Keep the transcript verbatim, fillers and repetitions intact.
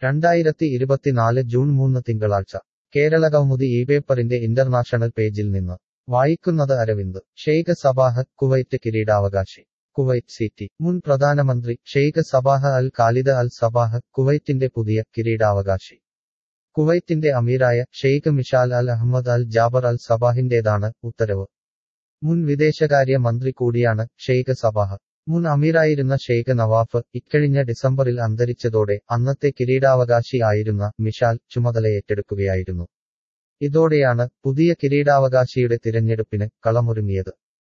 രണ്ടായിരത്തി ഇരുപത്തിനാല് ജൂൺ മൂന്ന് തിങ്കളാഴ്ച കേരള കൗമുദി ഈ പേപ്പറിന്റെ ഇന്റർനാഷണൽ പേജിൽ നിന്ന് വായിക്കുന്നത് അരവിന്ദ് ഷെയ്ഖ് സബാഹ് കുവൈറ്റ് കിരീടാവകാശി കുവൈറ്റ് സിറ്റി മുൻ പ്രധാനമന്ത്രി Sheikh Sabah Al Khalid Al Sabah കുവൈറ്റിന്റെ പുതിയ കിരീടാവകാശി കുവൈറ്റിന്റെ അമീറായ Sheikh Mishal Al Ahmad Al Jaber Al സബാഹിന്റേതാണ് ഉത്തരവ് മുൻ വിദേശകാര്യ മന്ത്രി കൂടിയാണ് ഷെയ്ഖ് സബാഹ് മുൻ അമീറായിരുന്ന ഷെയ്ഖ് നവാഫ് ഇക്കഴിഞ്ഞ ഡിസംബറിൽ അന്തരിച്ചതോടെ അന്നത്തെ കിരീടാവകാശി ആയിരുന്ന മിഷാൽ ചുമതലയേറ്റെടുക്കുകയായിരുന്നു ഇതോടെയാണ് പുതിയ കിരീടാവകാശിയുടെ തിരഞ്ഞെടുപ്പിന് കളമൊരുങ്ങിയത്